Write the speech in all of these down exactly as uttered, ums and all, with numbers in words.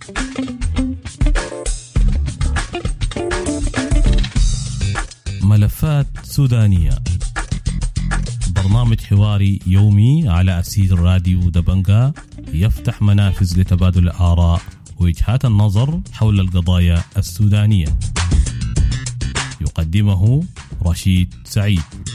ملفات سودانية، برنامج حواري يومي على أسير راديو دبنجا يفتح منافذ لتبادل الآراء ووجهات النظر حول القضايا السودانية. يقدمه رشيد سعيد.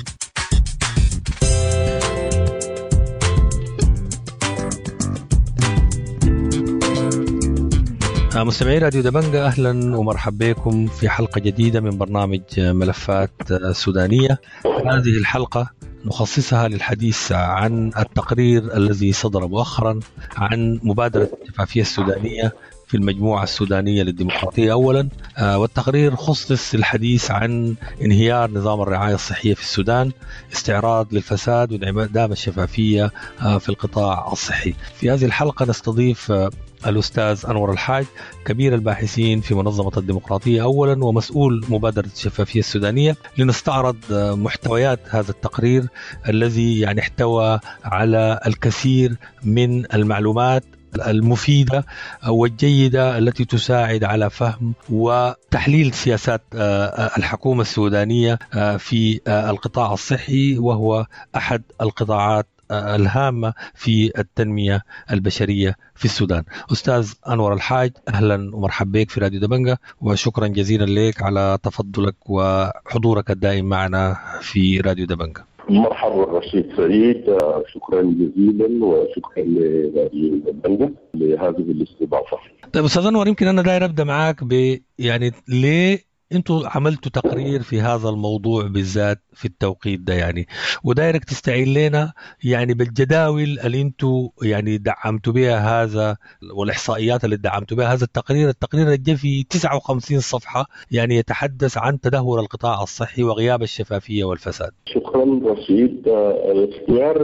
مستمعي راديو دبنجا، أهلا ومرحبا بكم في حلقة جديدة من برنامج ملفات سودانية. هذه الحلقة نخصصها للحديث عن التقرير الذي صدر مؤخرا عن مبادرة الشفافية السودانية في المجموعة السودانية للديمقراطية أولا، والتقرير خصص الحديث عن انهيار نظام الرعاية الصحية في السودان، استعراض للفساد وانعدام الشفافية في القطاع الصحي. في هذه الحلقة نستضيف الأستاذ أنور الحاج، كبير الباحثين في منظمة الديمقراطية أولا ومسؤول مبادرة الشفافية السودانية، لنستعرض محتويات هذا التقرير الذي يعني احتوى على الكثير من المعلومات المفيدة والجيدة التي تساعد على فهم وتحليل سياسات الحكومة السودانية في القطاع الصحي، وهو أحد القطاعات الهامة في التنمية البشرية في السودان. أستاذ أنور الحاج، أهلا ومرحبا بك في راديو دبنجا، وشكرا جزيلا لك على تفضلك وحضورك الدائم معنا في راديو دبنجا. مرحبا رشيد سعيد، شكرا جزيلا وشكرا لراديو دبنجا لهذه الاستضافة. طيب أستاذ أنور، يمكن أنا داير أبدأ معاك ب يعني ليه انتوا عملتوا تقرير في هذا الموضوع بالذات في التوقيت ده، يعني ودايرك تستعين لنا يعني بالجداول اللي انتوا يعني دعمتوا بها هذا والاحصائيات اللي دعمتوا بها هذا التقرير. التقرير اللي في تسعة وخمسين صفحة يعني يتحدث عن تدهور القطاع الصحي وغياب الشفافية والفساد. شكرا رشيد. اختيار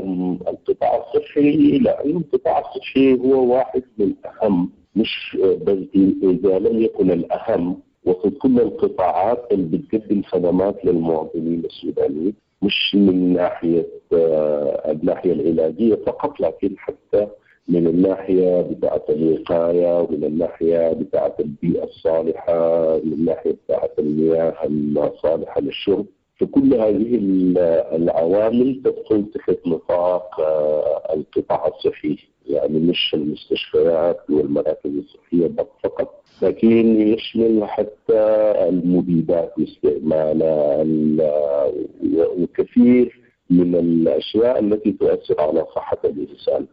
القطاع الصحي لأن القطاع الصحي هو واحد من أهم، مش بل إذا لم يكن الأهم وفي كل القطاعات اللي بتقدم خدمات للمواطنين السودانيين، مش من ناحية الناحية العلاجية فقط، لكن حتى من الناحية بتاعة الوقاية ومن الناحية بتاعة البيئة الصالحة، من الناحية بتاعة المياه الصالحة للشرب. فكل هذه العوامل تدخل تحت نطاق القطاع الصحي، يعني مش المستشفيات والمراكز الصحية فقط، لكن يشمل حتى المبيدات واستعمالها وكثير من الأشياء التي تؤثر على صحة الإنسان.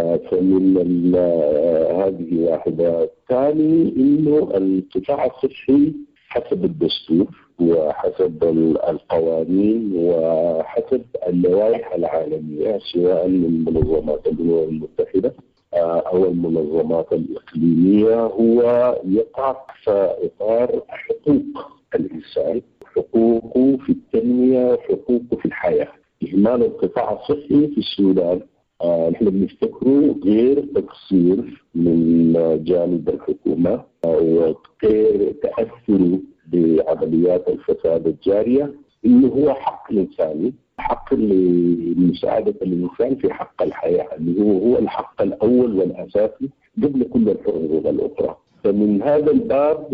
فمن هذه واحدة. ثاني إنه القطاع الصحي حسب الدستور وحسب القوانين وحسب اللوائح العالمية، سواء من منظمات الأمم المتحدة أو المنظمات الإقليمية، هو يقع في إطار حقوق الإنسان، حقوقه في التنمية، حقوقه في الحياة. إهمال القطاع الصحي في السودان نحن بنفتكره غير تقصير من جانب الحكومة وغير تأثره بعمليات الفساد الجارية، إنه هو حق إنساني، حق لمساعدة الإنسان في حق الحياة، اللي هو هو الحق الأول والأساسي قبل كل الحقوق الأخرى. فمن هذا الباب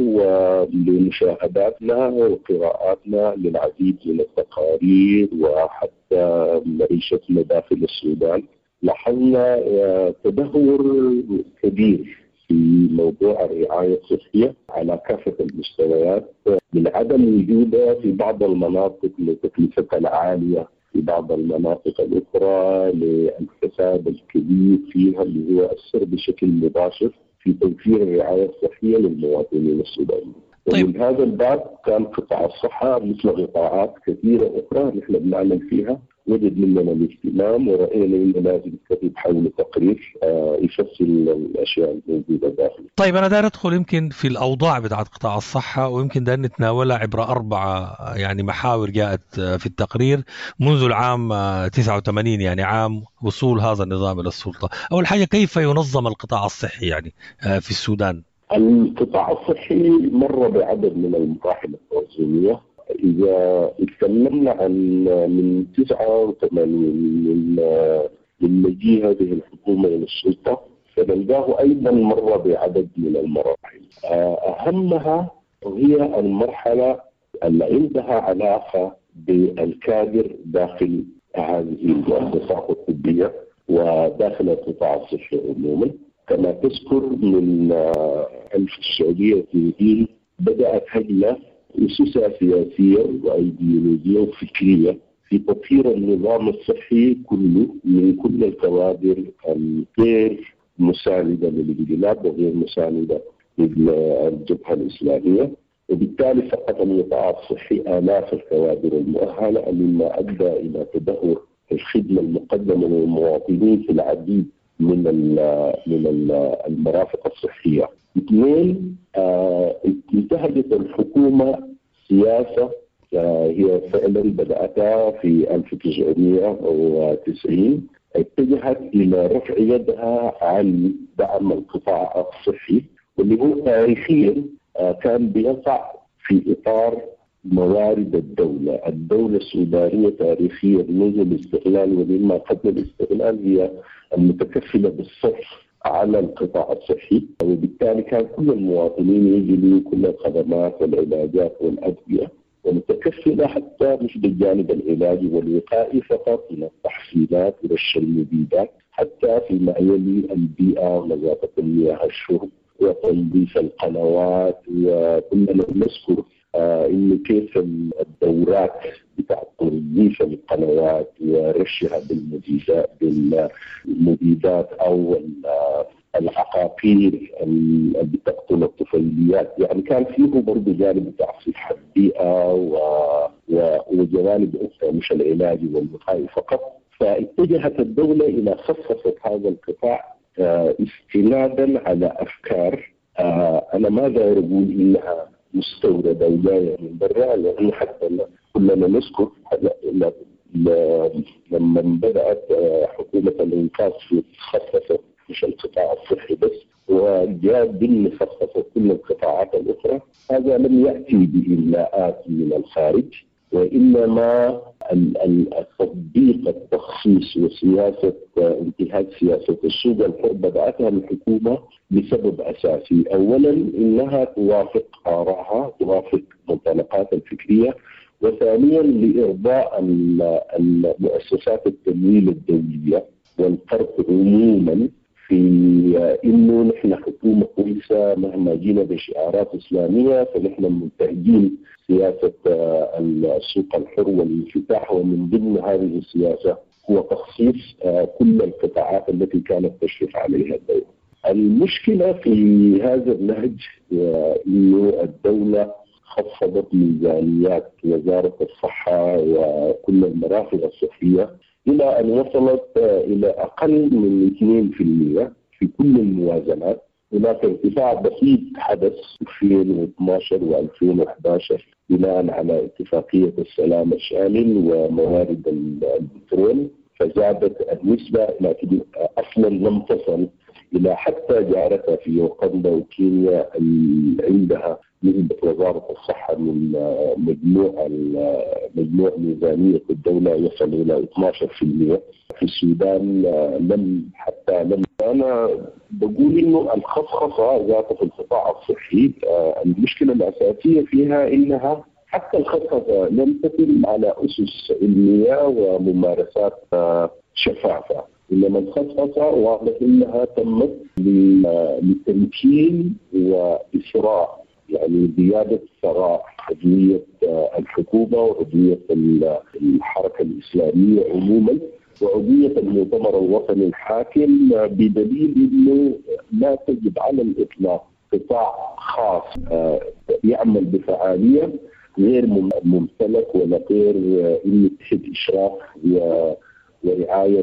ولمشاهداتنا وقراءاتنا للعديد من التقارير وحتى معيشتنا داخل السودان، لاحظنا تدهور كبير في موضوع الرعاية الصحية على كافة المستويات، من عدم وجودها في بعض المناطق لتكلفتها العالية، في بعض المناطق الأخرى للفساد الكبير فيها اللي هو أثر بشكل مباشر في توفير الرعاية الصحية للمواطنين السودانيين. طيب. ومن هذا الباب كان قطاع الصحة مثل قطاعات كثيرة أخرى نحن بنعمل فيها وجد مننا الاهتمام، ورأينا إنه لازم نكتب حول تقرير يفصل الأشياء الموجودة داخل. طيب أنا داير أدخل يمكن في الأوضاع بتاعت قطاع الصحة، ويمكن داير نتناولها عبر أربعة يعني محاور جاءت في التقرير منذ العام تسعة وثمانين، يعني عام وصول هذا النظام إلى السلطة. أول حاجة، كيف ينظم القطاع الصحي يعني في السودان؟ القطاع الصحي مر بعدد من المراحل التنظيمية. إذا اتكلمنا عن من تسعة وثمانين من من مجيء هذه الحكومة إلى السلطة، فنلقاه أيضا مر بعدد من المراحل. أهمها هي المرحلة اللي عندها علاقة بالكادر داخل هذه المؤسسات الطبية وداخل القطاع الصحي عموما. كما تذكر من ألف وتسعمائة واثنين بدأت هجمة أسسها سياسية وأيديولوجية وفكرية في تطهير النظام الصحي كله من كل الكوادر الغير مساندة للانقلاب وغير مساندة للجبهة الإسلامية، وبالتالي فقط القطاع الصحي آلاف الكوادر المؤهلة مما أدى إلى تدهور الخدمة المقدمة للمواطنين في العديد من من المرافق الصحية. اثنين، آه انتهجت الحكومة سياسة آه هي فعلا بدأتها في ألف وتسعمائة وتسعين، اتجهت إلى رفع يدها عن دعم القطاع الصحي، واللي هو تاريخيا آه كان بيقع في إطار موارد الدولة. الدولة السودانية تاريخيا منذ الاستقلال ومما قبل الاستقلال هي المتكفلة بالصرف على القطاع الصحي، وبالتالي كان كل المواطنين يجدوا كل الخدمات والعلاجات والأدوية، ومتكفلة حتى مش بالجانب العلاجي والوقائي فقط، من التحصينات ورش المبيدات حتى فيما يلي البيئة ونظافة المياه الشرب وتنظيف القنوات. وكنا نذكر آه إنه كيف الدورات بتاعت تنظيف القنوات ورشها بالمبيدات بالمبيدات أو العقاقير اللي بتقتل الطفيليات، يعني كان فيه برضه جانب تعصيب البيئة وجوانب أخرى مش العلاج والوقاية فقط. فاتجهت الدولة إلى خصصت هذا القطاع آه استنادا على أفكار آه أنا ما داير أقول إنها مستوردة وجاية من برا، لأنه حتى كلنا نذكر لما بدأت حكومة الإنقاذ في خصصت مش القطاع الصحي بس، وجاء ضمن خصصت كل القطاعات الأخرى. هذا لم يأتي بإملاءات من الخارج، وإنما التطبيق التخصيص وسياسة انتهاج سياسة السوق الحر بدأتها الحكومة لسبب أساسي. أولا إنها توافق آراءها، توافق منطلقات الفكرية، وثانيا لإرضاء المؤسسات التمويل الدولية والقرض عموما في إنه نحن حكومة كويسة مهما جينا بشعارات إسلامية، فنحن منتهجين سياسة السوق الحر والانفتاح، ومن ضمن هذه السياسة هو تخصيص كل القطاعات التي كانت تشرف عليها الدولة. المشكلة في هذا النهج إنه الدولة خفضت ميزانيات وزارة الصحة وكل المرافق الصحية إلى أن وصلت إلى أقل من اثنين بالمئة في كل الموازنات. هناك ارتفاع بسيط حدث في ألفين واثني عشر وألفين وأحد عشر بناء على اتفاقية السلام الشامل وموارد البترول، فزادت النسبة، لكن أصلا لم تصل إلى حتى جارتها في يوغندا وكينيا عندها نسبة وزارة الصحة من مجموع مجموع ميزانية الدولة يصل إلى اثني عشر بالمئة. في السودان لم حتى لم. أنا بقول إنه الخصخصة ذات في القطاع الصحي المشكلة الأساسية فيها إنها حتى الخصخصة لم تتم على أسس علمية وممارسات شفافة، إنما الخصخصة واضح إنها تمت لتمكين وإسراء، يعني زيادة ثراء عضوية الحكومة وعضوية الحركة الإسلامية عموما وعضوية المؤتمر الوطني الحاكم، بدليل أنه لا تجد على الإطلاق قطاع خاص يعمل بفعالية غير ممتلك ولا غير إنه تحت إشراف ورعاية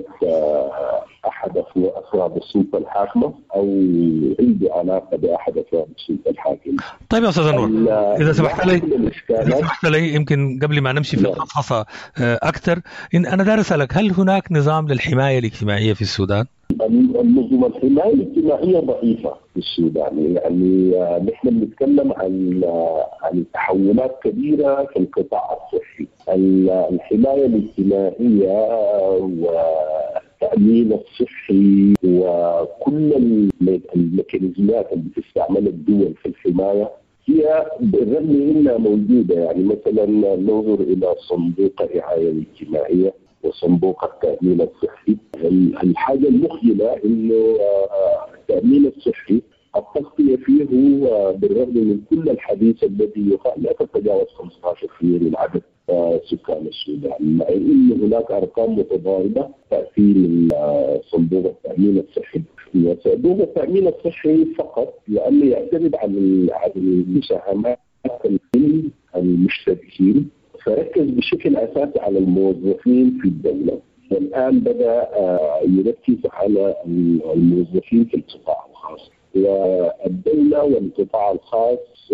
أحد أفراد السلطة الحاكمة أو عنده علاقة بأحد أفراد السلطة الحاكمة. طيب يا أستاذ أنور، إذا سمحت لي إذا سمحت لي يمكن قبل ما نمشي في الخصخصة أكثر، إن أنا دار أسألك، هل هناك نظام للحماية الاجتماعية في السودان؟ النظم الحماية الاجتماعية ضعيفة في السودان، يعني نحن بنتكلم عن عن تحولات كبيرة في القطاع الصحي. الحماية الاجتماعية التأمين الصحي وكل الميكانيزمات اللي تستعملها الدول في الحماية هي بالرغم انها موجوده. يعني مثلا ننظر الى صندوق الرعايه الاجتماعيه وصندوق التامين الصحي، الحاجه المخجله انه التامين الصحي التغطيه فيه بالرغم من كل الحديث الذي يقال لا تتجاوز خمسة عشر بالمئة من عدد سكان السودان، مع ان هناك ارقام متضاربه تاتي من صندوق التامين الصحي. صندوق التامين الصحي فقط لانه يعتمد على على المساهمات من المشتركين، فركز بشكل اساسي على الموظفين في الدوله، والان بدا يركز على الموظفين في القطاع الخاص. والدوله والقطاع الخاص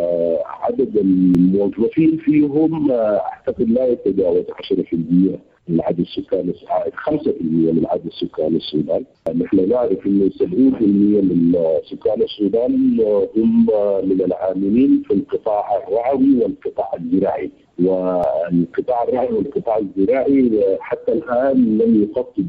عدد الموظفين فيهم اعتقد لا يتجاوز عشرة بالمئة من عدد سكان خمسة بالمئة من عدد سكان السودان. نحن نعرف انه سبعين بالمئة من سكان السودان هم من العاملين في القطاع الرعوي والقطاع الزراعي، والقطاع الرعوي والقطاع الزراعي حتى الان لم يغطي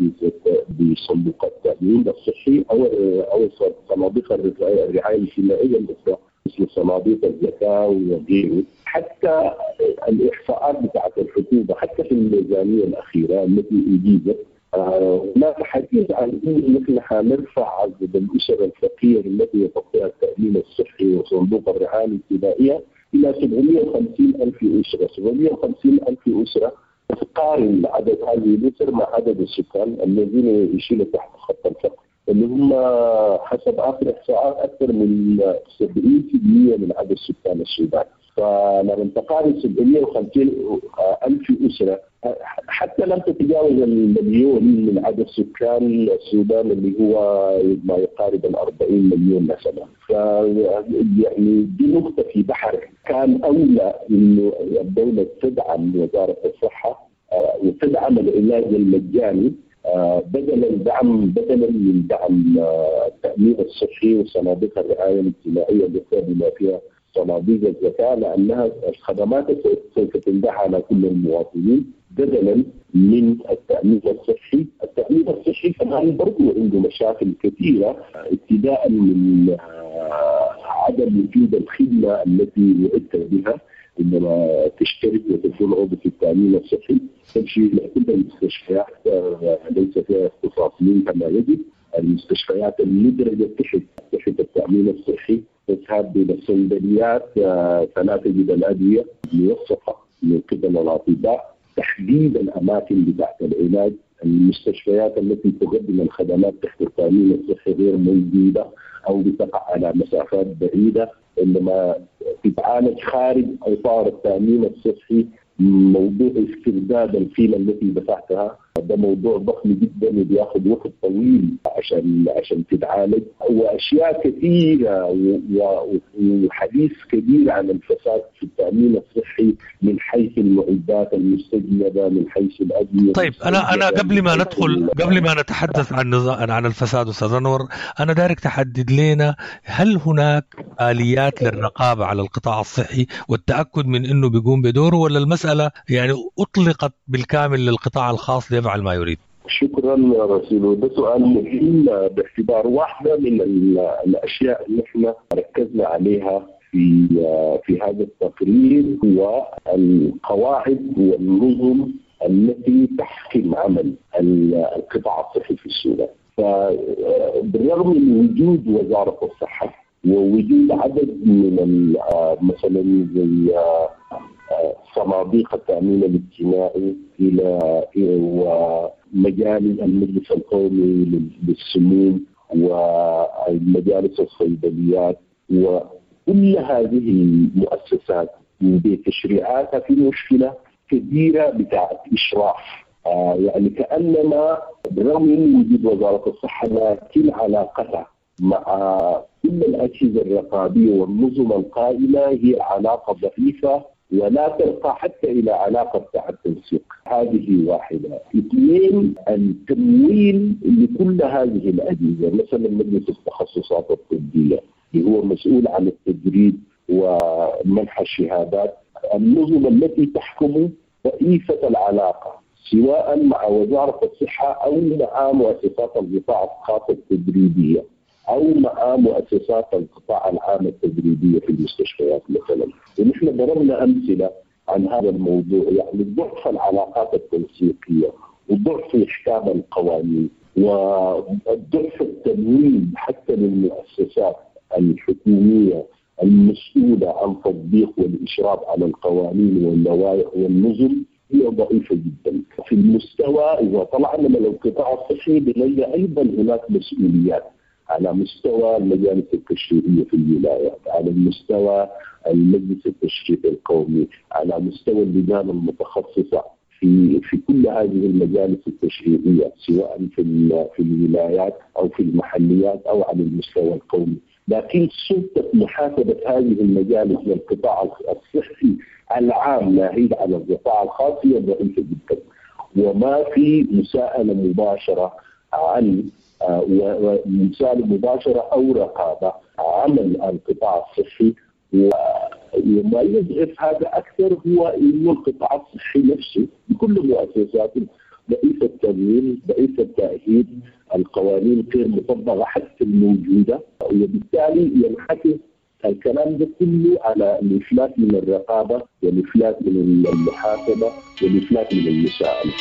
بصندوق التامين الصحي او او صناديق الرعايه الاجتماعيه الاخرى مثل صناديق الزكاه وغيره. حتى الاحصاءات بتاعت الحكومه حتى في الميزانيه الاخيره التي اجيزت هناك حديث عن انه نحن حنرفع عدد الاسر الفقيره التي يغطيها التامين الصحي وصندوق الرعايه الاجتماعيه الى سبعمئة وخمسين ألف اسره، سبعمئة وخمسين ألف اسره تقارن عدد هذه الاسر مع عدد السكان الذين يعيشون تحت خط الفقر، اللي هم حسب اخر احصاءات اكثر من سبعين بالمئة من عدد سكان السودان. فلما تقارن سبعمئة وخمسين ألف اسره حتى لم تتجاوز المليون من عدد سكان السودان اللي هو ما يقارب الأربعين مليون مثلا. ف يعني دي نقطة في بحر. كان أولى إنه الدولة تدعم وزارة الصحة وتدعم العلاج المجاني بدلا دعم بدلا من دعم التأمين الصحي وصناديق الرعاية الاجتماعية التي بما فيها صناديق الزكاة، لأنها الخدمات سوف تندح على كل المواطنين بدلا من التأمين الصحي. التأمين الصحي كمان برضو عنده مشاكل كثيرة، ابتداء من عدم وجود الخدمة التي يؤثر بها عندما تشترك وتكون عضو في التأمين الصحي، تمشي لكل المستشفيات ليس فيها اختصاصيين كما يجب. المستشفيات المدرجة تحت تحت التأمين الصحي تذهب إلى الصيدليات فلا تجد الأدوية موثقة من قبل الأطباء، تحديد الأماكن بتاعت العلاج. المستشفيات التي تقدم الخدمات تحت التأمين الصحي غير موجودة أو بتقع على مسافات بعيدة. عندما تتعالج خارج إطار التأمين الصحي موضوع استرداد القيمة التي دفعتها ده موضوع ضخم جدا وبياخذ وقت طويل عشان عشان تتعالج، واشياء كثيره وحديث كبير عن الفساد في التامين الصحي من حيث المعدات المستجلبه، من حيث الادويه. طيب انا انا قبل ما ندخل قبل ما نتحدث عن عن الفساد استاذ انور، انا دارك تحدد لنا هل هناك اليات للرقابه على القطاع الصحي والتاكد من انه بيقوم بدوره، ولا المساله يعني اطلقت بالكامل للقطاع الخاص ليفعل ما يريد؟ شكرا يا رسول. ده سؤال مهم باعتبار واحدة من الأشياء اللي احنا ركزنا عليها في في هذا التقرير هو القواعد والنظم التي تحكم عمل القطاع الصحي في السودان. فبالرغم من وجود وزارة الصحة ووجود عدد من مثلا زي صناديق التأمين الاجتماعي إلى ومجال المجلس القومي للسموم ومجالس الصيدليات وكل هذه المؤسسات بتشريعاتها في مشكلة كبيرة بتاعت إشراف. آه يعني كأنما بالرغم من وجود وزارة الصحة لكن علاقتها مع كل الأجهزة الرقابية والنظم القائمة هي علاقة ضعيفة ولا ترقى حتى إلى علاقة بتاع التنسيق. هذه واحدة. اثنين، التمويل لكل هذه الأجهزة، مثلا مجلس التخصصات الطبية اللي هو مسؤول عن التدريب ومنح الشهادات، النظم التي تحكم ضعيفة العلاقة سواء مع وزارة الصحة أو مع مؤسسات القطاع الخاص التدريبية أو مع مؤسسات القطاع العام التدريبية في المستشفيات مثلا. ونحن ضربنا أمثلة عن هذا الموضوع، يعني ضعف العلاقات التنسيقية وضعف إحكام القوانين وضعف التمويل حتى للمؤسسات الحكومية المسؤولة عن تطبيق والإشراف على القوانين واللوائح والنظم هي ضعيفة جدا. في المستوى إذا طلعنا من القطاع الصحي بنلقى أيضا هناك مسؤوليات على مستوى المجالس التشريعية في الولايات، على المستوى المجلس التشريعي القومي، على مستوى اللجان المتخصصة في في كل هذه المجالس التشريعية سواء في في الولايات أو في المحليات أو على المستوى القومي. لكن سلطة محاسبة هذه المجالس والقطاع الصحي العام ناهيك على القطاع الخاص هي ضعيفة جدا، وما في مساءلة مباشرة عن ومساءلة مباشرة أو رقابة عمل القطاع الصحي. وما يضعف هذا أكثر هو إنه القطاع الصحي نفسه بكل مؤسساته ضعيف التمويل، ضعيف التأهيل، القوانين غير مطبقة حتى الموجودة، وبالتالي ينعكس الكلام ده كله على الإفلات من الرقابة والإفلات من المحاسبة والإفلات من المساءلة.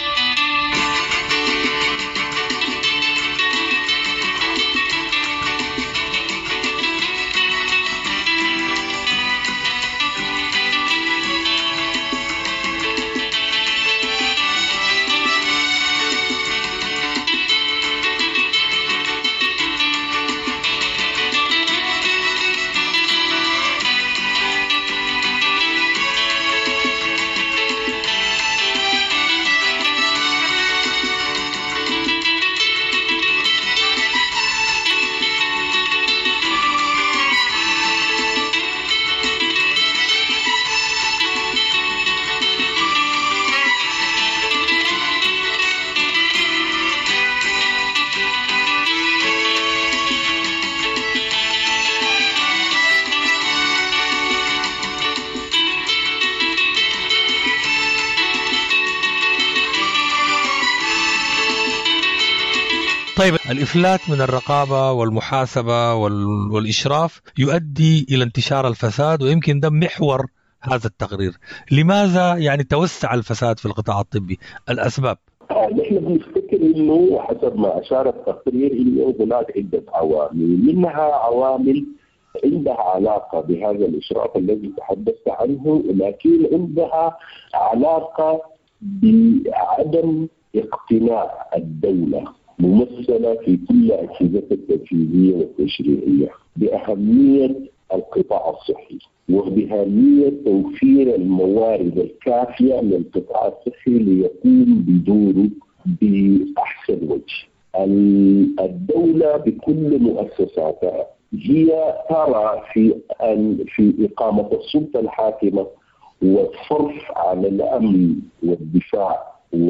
طيب، الإفلات من الرقابة والمحاسبة والإشراف يؤدي إلى انتشار الفساد، ويمكن ده محور هذا التقرير. لماذا يعني توسع الفساد في القطاع الطبي؟ الأسباب؟ نحن بنفتكر إنه حسب ما أشار التقرير إنه هناك عدة عوامل، منها عوامل عندها علاقة بهذا الإشراف الذي تحدثت عنه، لكن عندها علاقة بعدم اقتناع الدولة ممثلة في كل أجهزة التنفيذية والتشريعية بأهمية القطاع الصحي وبأهمية توفير الموارد الكافية للقطاع الصحي ليقوم بدوره بأحسن وجه. الدولة بكل مؤسساتها هي ترى في أن في إقامة السلطة الحاكمة والصرف على الأمن والدفاع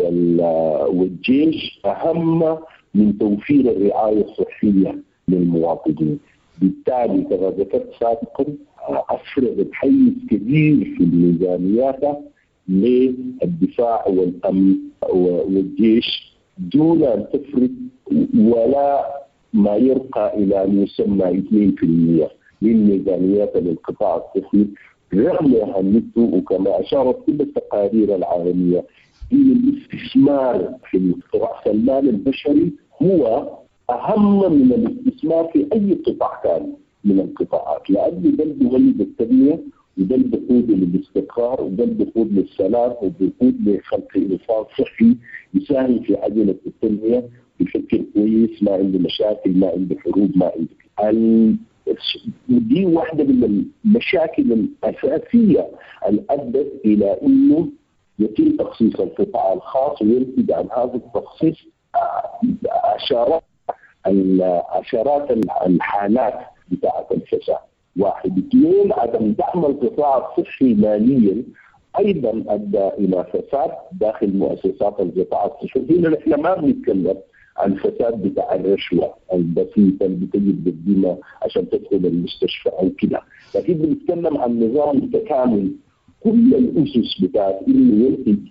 والجيش أهم من توفير الرعاية الصحية للمواطنين. بالتالي كما ذكرت سابقا أفرضت حيز كبير في الميزانيات للدفاع والأمن والجيش دون أن تفرض ولا ما يرقى إلى أن يسمى اثنين بالمئة من ميزانيات للقطاع الصحي، رغم أهميته. وكما أشارت كل التقارير العالمية إن الاستثمار في رأس المال البشري هو أهم من الاستثمار في أي قطاع كان من القطاعات، لأن ده بيولد التنمية وده بيقود للاستقرار وده بيقود للسلام وبيقود لخلق نظام صحي يساهم في عجلة التنمية بفكر كويس، ما عنده مشاكل، ما عنده حروب، ما عنده. ودي واحدة من المشاكل الأساسية اللي أدت إلى إنه يتم تخصيص القطاع الخاص وينتج عن هذا التخصيص عشرات عشرات الحالات بتاعة الفساد. واحد اثنين، عدم دعم القطاع الصحي ماليا أيضا أدى إلى فساد داخل مؤسسات القطاع الصحي. هنا نحن ما بنتكلم عن فساد بتاع الرشوة البسيطة اللي بتجد بالدماء عشان تدخل المستشفى أو كده، لكن بنتكلم عن نظام متكامل كل الأسس بتاعت إنه ينتج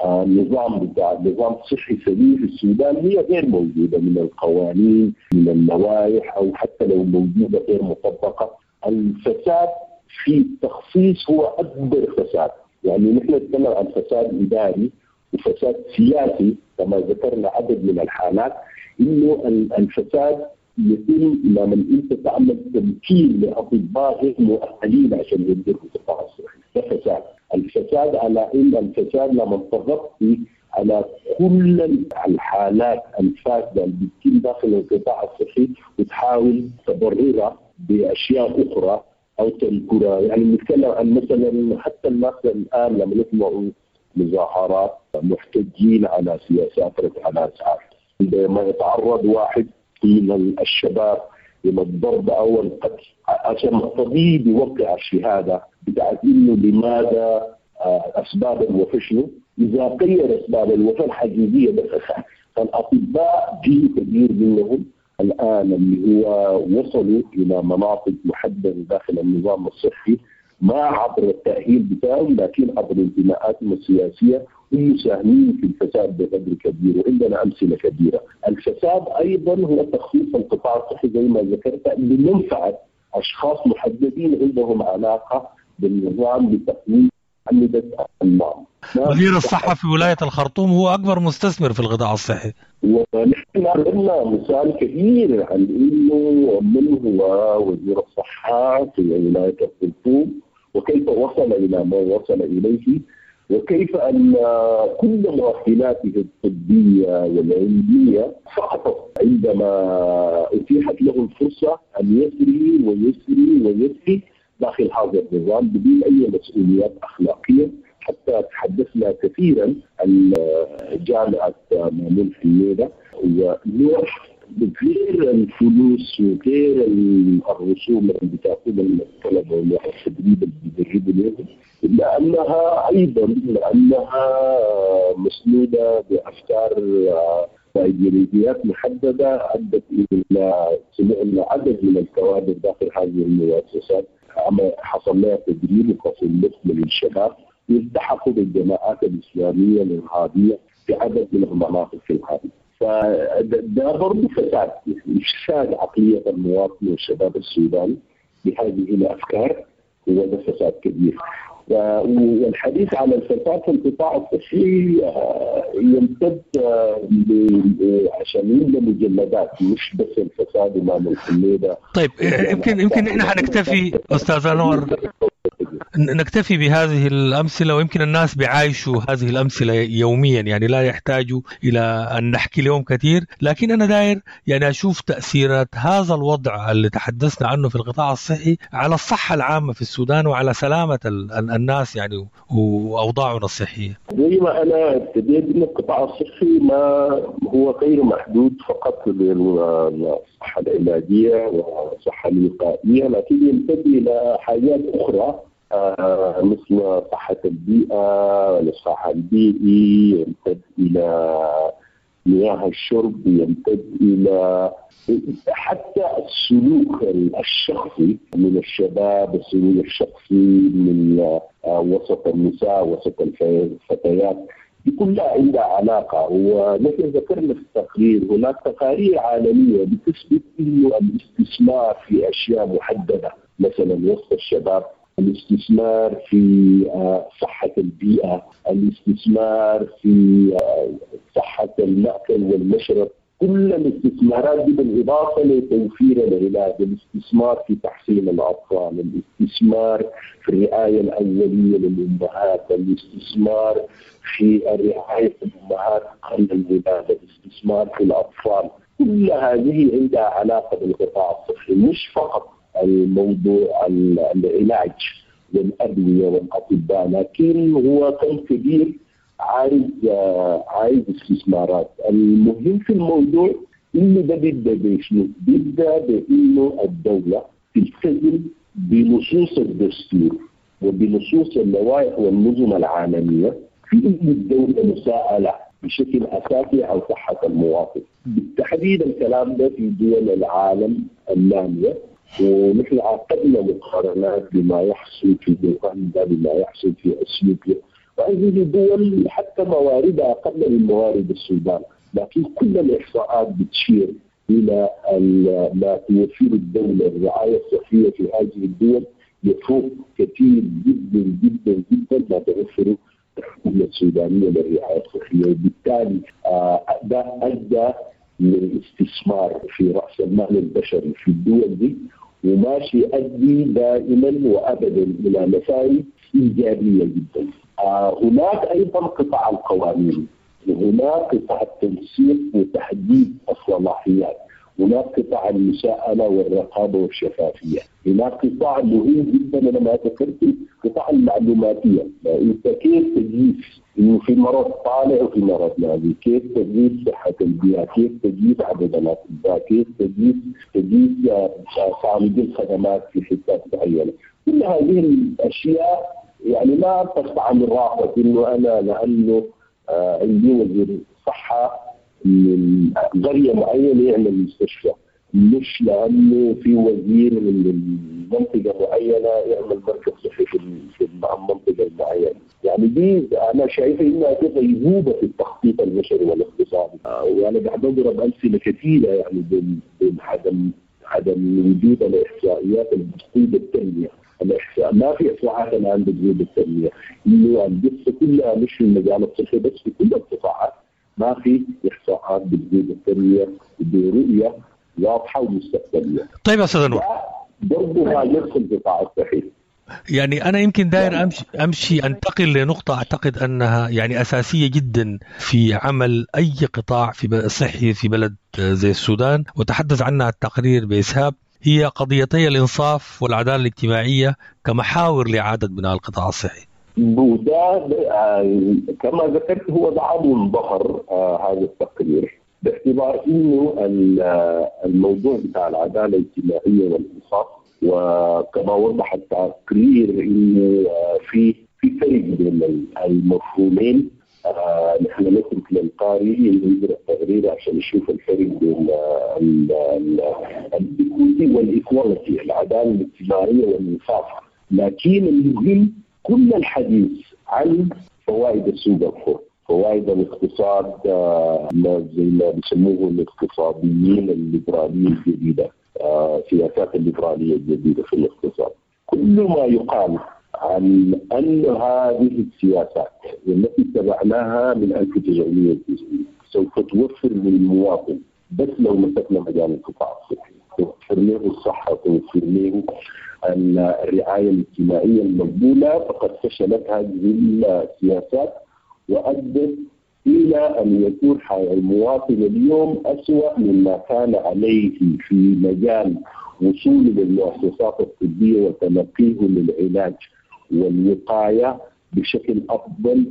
النظام بتاع النظام الصحي السليم في السودان هي غير موجودة من القوانين، من اللوائح، أو حتى لو موجودة غير مطبقة. الفساد في التخصيص هو أكبر فساد، يعني نحن نتكلم عن فساد إداري وفساد سياسي كما ذكرنا عدد من الحالات، إنه الفساد يتم لما أنت تعمل تمكين لأطباء غير مؤهلين عشان يديروا القطاع الصحي، ده فساد. الفساد على إن الفساد لما تغطي على كل الحالات الفاسدة اللي بتتم داخل القطاع الصحي وتحاول تبررها بأشياء أخرى أو تنكرها. يعني نتكلم عن مثلا حتى الناس الآن لما نسمعوا مظاهرات محتجين على سياسات رفع الأسعار، عندما يتعرض واحد من الشباب إلى الضرب أو القتل عشان الطبيب يوقع الشهادة بتاعت إنه لماذا أسباب الوفاة شنو؟ إذا غير أسباب الوفاة الحقيقية بس. فالأطباء جيل كبير منهم الآن اللي هو وصلوا إلى مناطق محددة داخل النظام الصحي، ما عبر التأهيل بتاعهم لكن عبر انتماءاتهم السياسية، هم ساهمين في الفساد بقدر كبير، وعندنا أمثلة كبيرة. الفساد أيضا هو تخصيص القطاع الصحي زي ما ذكرت لمنفعة أشخاص محددين عندهم علاقة بالنظام بتقويم عمدة النظام. وزير الصحة في ولاية الخرطوم هو أكبر مستثمر في القطاع الصحي، ونحن عندنا مثال كبير عن إنه من هو وزير الصحة في ولاية الخرطوم وكيف وصل إلى ما وصل إليه، وكيف أن كل مؤهلاته الطبية والعلمية سقطت عندما أتيحت له الفرصة أن يسري ويسري ويسري داخل هذا النظام بدون أي مسؤوليات أخلاقية. حتى تحدثنا كثيرا عن جامعة مامون حميدة، ونوع غير الفلوس وغير الرسوم اللي بتاخذها من الطلبة والتدريب اللي بيدربوا لهم، إلا أنها أيضا لأنها مسنودة بأفكار وإيديولوجيات محددة أدت إلى سمعنا عدد من الكوادر داخل هذه المؤسسات حصل لها تدريب وتصنيف للشباب يلتحقوا بالجماعات الإسلامية الإرهابية في عدد من المناطق في العالم. فده برضه فساد، إفساد عقلية المواطن والشباب السوداني بهذه الأفكار، هو ده فساد كبير. والحديث عن الفساد في القطاع الصحي يمتد عشان يبقى مجلدات، مش بس الفساد امام الحميدة. طيب يمكن يمكن احنا حنكتفي استاذ انور، نكتفي بهذه الأمثلة، ويمكن الناس بيعايشوا هذه الأمثلة يوميا، يعني لا يحتاجوا إلى أن نحكي لهم كثير. لكن أنا داير يعني أشوف تأثيرات هذا الوضع اللي تحدثنا عنه في القطاع الصحي على الصحة العامة في السودان وعلى سلامة الناس يعني وأوضاعنا الصحية. زي ما أنا ابتديت أن القطاع الصحي ما هو غير محدود فقط بالصحة العلاجية والصحة الوقائية، لكن يمتد إلى حاجات أخرى آه مثل صحة البيئة، الإصلاح البيئي، يمتد إلى مياه الشرب، يمتد إلى حتى السلوك الشخصي من الشباب، السلوك الشخصي من آه وسط النساء، وسط الفتيات، دي كلها عندها علاقة. ونحن ذكرنا في التقرير هناك تقارير عالمية بتثبت إنه الاستثمار في أشياء محددة مثلا وسط الشباب، الاستثمار في صحة البيئة، الاستثمار في صحة المأكل والمشرب، كل الاستثمارات دي بالإضافة لتوفير العلاج، الاستثمار في تحسين الأطفال، الاستثمار في الرعاية الأولية للأمهات، الاستثمار في رعاية الأمهات قبل الولادة، الاستثمار في الأطفال، كل هذه عندها علاقة بالقطاع الصحي، مش فقط الموضوع العلاج والأدوية والأطباء، لكن هو كم كبير عايز عايز استثمارات. المهم في الموضوع إنه ده بيبدأ بشنو؟ بيبدأ بإنه الدولة تلتزم بنصوص الدستور وبنصوص اللوائح والنظم العالمية في إن الدولة مساءلة بشكل أساسي على صحة المواطن. بالتحديد الكلام ده في دول العالم النامية، ونحن عقدنا مقارنات بما يحصل في أوغندا، بما يحصل في أثيوبيا، وهذه الدول حتى مواردها أقل من موارد السودان، لكن كل الإحصاءات بتشير إلى ما توفر الدولة الرعاية الصحية في هذه الدول يفوق كثير جدا جدا جدا ما توفره الحكومة السودانية للرعاية الصحية، وبالتالي ده أدى للاستثمار في رأس المال البشري في الدول دي، وماشي يؤدي دائما وأبدا إلى مسائل إيجابية جدا. هناك أيضا قطاع القوانين، هناك قطاع التنسيق وتحديد الصلاحيات، هناك قطاع المساءلة والرقابة والشفافية، هناك قطاع مهم جدا أنا ما ذكرته قطاع المعلوماتية. أنت كيف تجيس إنه في مرض طالع وفي مرض نازل، كيف تجيس صحة البيئة، كيف تجيس عدد الأطباء، كيف تجيس تجيس صامدي الخدمات في حتات معينة. كل هذه الأشياء يعني لا تخضع من راحة إنه أنا لأنه آه عندي وزير صحة من قرية معينة يعمل مستشفى، مش لأنه في وزير من منطقة معينة يعمل مركز صحي في المنطقة المعينة. يعني دي أنا شايفة إنها غيبوبة في التخطيط البشري والاقتصادي، آه وأنا قاعد أضرب أمثلة كثيرة يعني بين بين عدم عدم وجود الإحصائيات المفقودة التنمية. الإحصاء ما في إحصاءات الآن بتجيب التنمية، إنه القصة كلها مش في المجال الصحي بس، في كل القطاعات ما في إحصاءات بتجيب التنمية برؤية واضحة ومستقبلية. طيب يا أستاذ نور، برضه ما نفس القطاع الصحي. يعني أنا يمكن داير أمشي, أمشي أنتقل لنقطة أعتقد أنها يعني أساسية جدا في عمل أي قطاع في صحي في بلد زي السودان، وتحدث عنها التقرير بإسهاب، هي قضيتي الإنصاف والعدالة الاجتماعية كمحاور لإعادة بناء القطاع الصحي. وده كما ذكرت هو ده عضو ظهر هذا التقرير، باعتبار إنه الموضوع بتاع العدالة الاجتماعية والإنصاف، وكما وضح التقرير إنه في في فرق بين المفهومين. آه نحن نترك للقارئ يقرأ التقرير عشان يشوف الفرق بين الإيكويتي والإيكواليتي، العدالة الاجتماعية والإنصاف. لكن المهم كل الحديث عن فوائد السوق الحر، فوائد الاقتصاد آه زي ما بيسموه الاقتصاديين الليبرالية الجديدة، آه سياسات الليبرالية الجديدة في الاقتصاد. كل ما يقال عن أن هذه السياسات التي اتبعناها من ألف وتسعمائة وتسعين سوف توفر للمواطن، بس لو مسكنا مجال القطاع الصحي توفر له الصحة، توفر له الرعاية الاجتماعية المقبولة، فقد فشلت هذه السياسات وأدت إلى أن يكون المواطن اليوم أسوأ مما كان عليه في مجال وصوله للمؤسسات الطبية وتلقيه للعلاج والوقاية بشكل أفضل،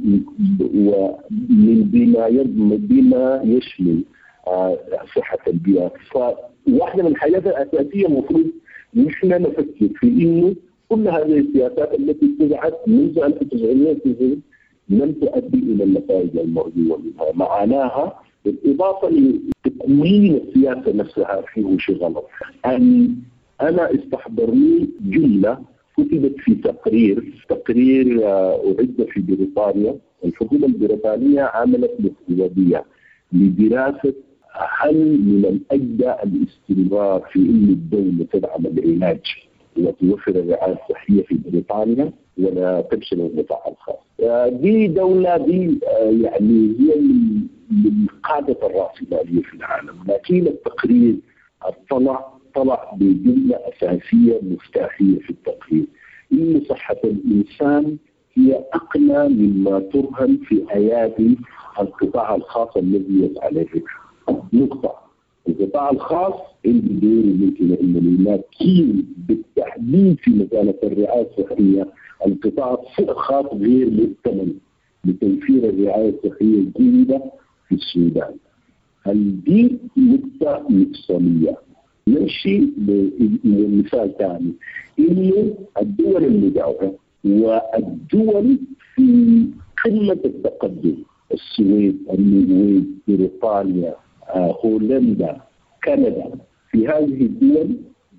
ومن بما بما يشمل صحة البيئة. فواحدة من الحاجات الأساسية المفروض نحن نفكر في إنه كل هذه السياسات التي اتبعت منذ ألف وتسعمائة وتسعين لم تؤدي إلى النتائج المرجوة منها. معناها بالإضافة لتكوين السياسة نفسها فيه شيء غلط. أن أنا استحضرني جملة كتبت في تقرير تقرير أعد في بريطانيا. الحكومة البريطانية عملت استباقية لدراسة هل من الأجدى الاستمرار في أن الدولة تدعم العلاج وتوفر الرعاية الصحية في بريطانيا ولا تفشل القطاع الخاص. دي دولة دي يعني هي من قادة الرأسمالية في العالم، لكن التقرير طلع طلع بجملة أساسية مفتاحية في التقرير، إن صحة الإنسان هي أقنى مما ترهن في أيادي القطاع الخاص الذي يسعى له. نقطة. القطاع الخاص عنده دور ممكن إنه لكن بالتحديد في مسألة الرعاية الصحية القطاع الخاص غير مؤتمن لتوفير الرعاية الصحية الجيدة في السودان. هل دي نقطة مفصلية؟ نمشي لمثال ثاني، إنه الدول المجاورة والدول في قمة التقدم، السويد، النرويج، بريطانيا، هولندا، كندا، في هذه الدول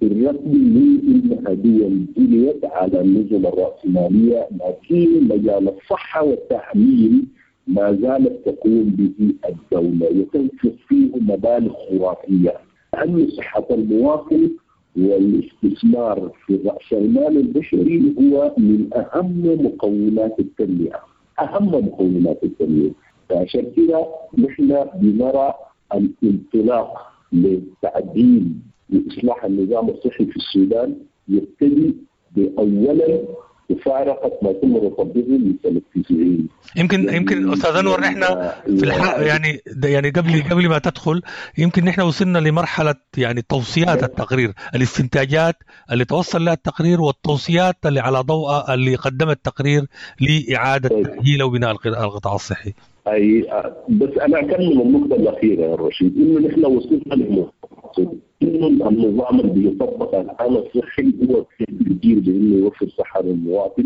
بالرغم من انها دول بنيت على النظم الراسماليه، لكن مجال الصحه والتعليم ما زالت تقوم به الدوله وتنفق فيه مبالغ خرافيه، لان صحه المواطن والاستثمار في رأس المال البشري هو من أهم مقومات التنمية، أهم مقومات التنمية. فعشان كده نحن بنرى الانطلاق لتعديل وإصلاح النظام الصحي في السودان يبتدي بأولا مفارقة ما تم تطبيقه من سنة تسعين. يمكن يعني يمكن استاذ انور نحن في الحق يعني يعني قبل قبل ما تدخل يمكن نحن وصلنا لمرحله يعني توصيات التقرير، الاستنتاجات اللي توصل لها التقرير والتوصيات اللي على ضوء اللي قدم التقرير لاعاده تاهيل وبناء القطاع الصحي. اي بس انا اكمل النقطه الاخيره يا رشيد، انه نحن وصلنا للمقصود انه النظام اللي يطبق الان الصحي هو كبير بانه يوفر صحه للمواطن،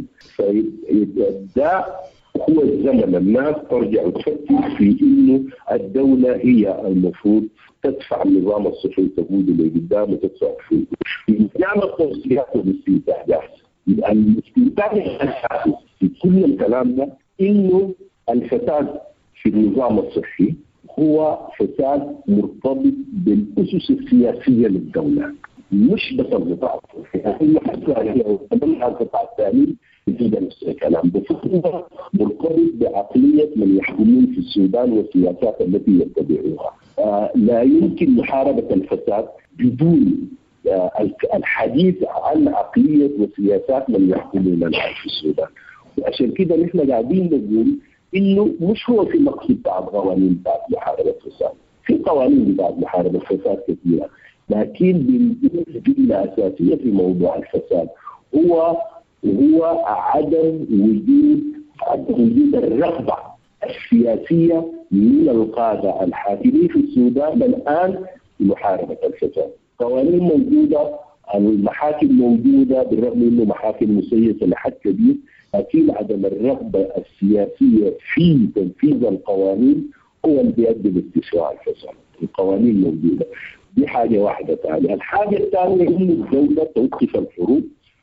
فده هو الزمن الناس ترجع وتفكر في انه الدوله هي المفروض تدفع النظام الصحي وتقود اللي قدام وتدفع في في يعني التوصيات والاستنتاجات. الاستنتاج الاساسي في كل الكلام ده انه الفساد في النظام الصحي هو فساد مرتبط بالاسس السياسيه للدوله، مش بس القطاع الصحي، هي حتى هي القطاع الثاني في نفس الكلام، بس هو مرتبط بعقليه من يحكمون في السودان والسياسات التي يتبعوها. آه لا يمكن محاربه الفساد بدون آه الحديث عن عقليه وسياسات من يحكمون الان في السودان. وعشان كده نحن قاعدين نقول انه مش هو في مقصد بتاع قوانين بتاعت محاربه الفساد، في قوانين بتاعت محاربه الفساد كثيره، لكن بالجمله الاساسيه في موضوع الفساد هو هو عدم وجود عدم وجود الرغبه السياسيه من القاده الحاكمين في السودان الان لمحاربه الفساد. قوانين موجوده، المحاكم موجوده بالرغم انه محاكم مسيسه لحد كبير، لكن عدم الرغبه السياسيه في تنفيذ القوانين هو اللي بيؤدي لاستشراع الفساد. القوانين موجوده، دي حاجه واحده ثانيه. الحاجه الثانيه انه الدوله توقف الحروب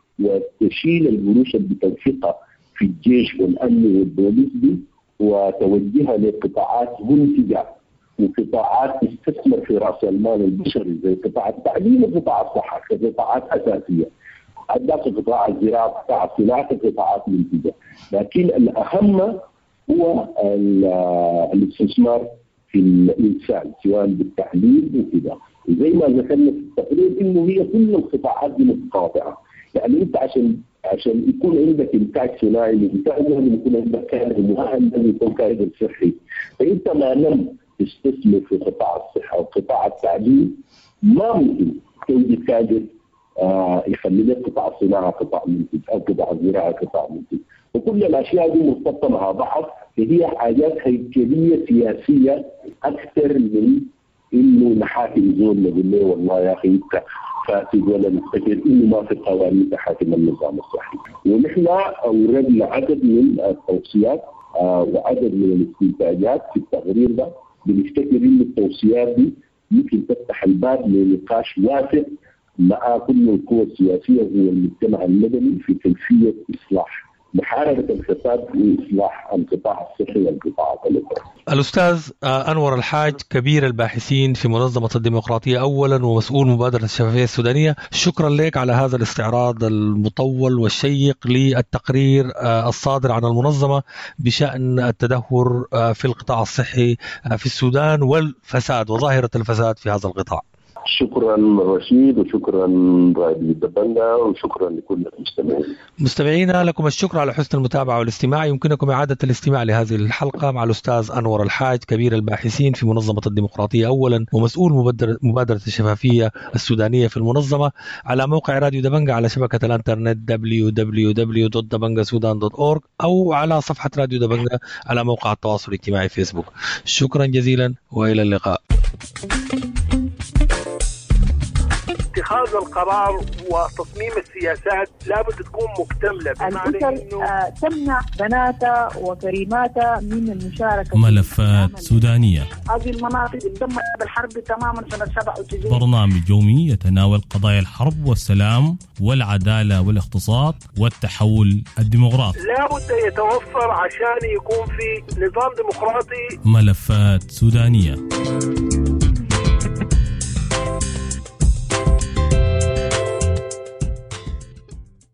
وتشيل القروش اللي بتنفقها في الجيش والامن والبوليس دي وتوجهها لقطاعات منتجه وقطاعات تستثمر في راس المال البشري زي قطاع التعليم وقطاع الصحه كقطاعات اساسيه. عندك قطاع الزراعه، قطاع الصناعه قطاعات منتجه، لكن الاهم هو الاستثمار في الانسان سواء بالتعليم وكذا. زي ما ذكرنا في التقرير انه هي كل القطاعات دي متقاطعه، يعني انت عشان عشان يكون عندك انتاج صناعي الانتاج لازم يكون عندك كادر مؤهل، لازم يكون كادر صحي. فانت ما لم تستثمر في قطاع الصحه وقطاع التعليم ما ممكن توجد كادر آه يخلي لك قطاع الصناعه قطاع منتج او قطاع الزراعه قطاع منتج. وكل الاشياء دي مرتبطه مع بعض، هي حاجات هيكليه سياسيه اكثر من انه نحاكم زول نقول له والله يا اخي انت فاسد ولا نفتكر انه ما في قوانين تحاكم النظام الصحي. ونحن اوردنا عدد من التوصيات آه وعدد من الاستنتاجات في التقرير ده، بنفتكر ان التوصيات دي يمكن تفتح الباب لنقاش واسع مع كل القوى السياسيه والمجتمع المدني في كيفيه اصلاح محاربه الفساد واصلاح القطاع الصحي والقطاعات الاخرى. الاستاذ انور الحاج كبير الباحثين في منظمه الديمقراطيه اولا ومسؤول مبادره الشفافيه السودانيه، شكرا لك على هذا الاستعراض المطول والشيق للتقرير الصادر عن المنظمه بشان التدهور في القطاع الصحي في السودان والفساد وظاهره الفساد في هذا القطاع. شكرا رشيد وشكرا راديو دبنجا وشكرا لكل المستمعين. مستمعينا لكم الشكر على حسن المتابعة والاستماع. يمكنكم إعادة الاستماع لهذه الحلقة مع الأستاذ أنور الحاج كبير الباحثين في منظمة الديمقراطية أولا ومسؤول مبادرة الشفافية السودانية في المنظمة على موقع راديو دبنجا على شبكة الانترنت دبليو دبليو دبليو دوت دبنجا سودان دوت أورج أو على صفحة راديو دبنجا على موقع التواصل الاجتماعي فيسبوك. شكرا جزيلا وإلى اللقاء. اتخاذ القرار وتصميم السياسات لابد تكون مكتملة، الأسر آه تمنع بناتها وكريماتها من المشاركة. ملفات سودانية. هذه المناطق انضمت بالحرب تماما سنة سبعة وتسعين. برنامج يومي يتناول قضايا الحرب والسلام والعدالة والاقتصاد والتحول الديمغرافي. لابد يتوفر عشان يكون في نظام ديمقراطي. ملفات سودانية.